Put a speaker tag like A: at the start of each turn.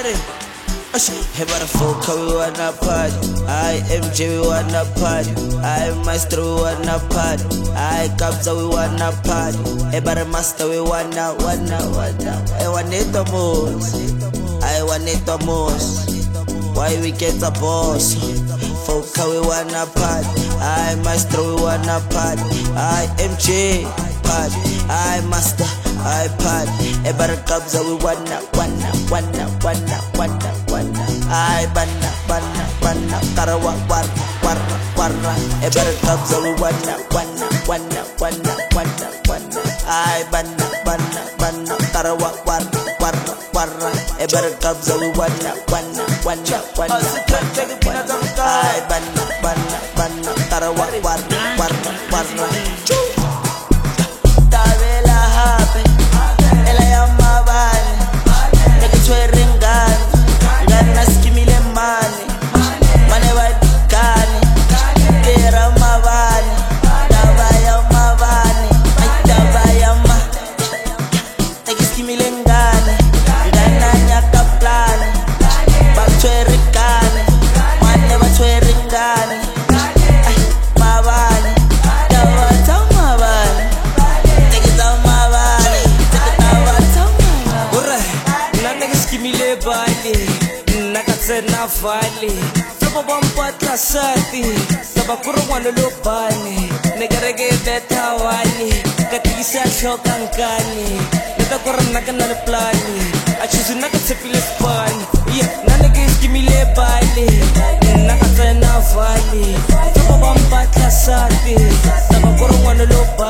A: Hey, motherfucker, we wanna party. I MJ, we wanna party. I Maestro, we wanna party. I Kabza, we wanna party. Hey, Master, we wanna. I want it the most. I want it the most. Why we get the boss? Foka, we wanna party. I Maestro, we wanna party. I MJ, party. I Master, I party. Hey, Kabza, we wanna. I banna, karawa, warra. Ever Kabza, we wanna. I banna, karawa, warra. Ever Kabza, we wanna. I banna, karawa, warra. Tabela hape, ela ya mabane, neke chwere ngani. Gana skimile mane badikane kera mabane tabaya ma neke skimile ngane gana nyaka plane batwere kane mane batwere ngane mabane tabata mabane neke mabane tabata mabane ora na neke skimile bale na vale Flopo bompatla sati Saba kurungwano lupane Negarege beta wali Katigisa shokankani Neta koranaka na plani Achuzu naka tepile spani Yeah, nanege skimile bale Nakata na vale Flopo bompatla sati Saba kurungwano lupane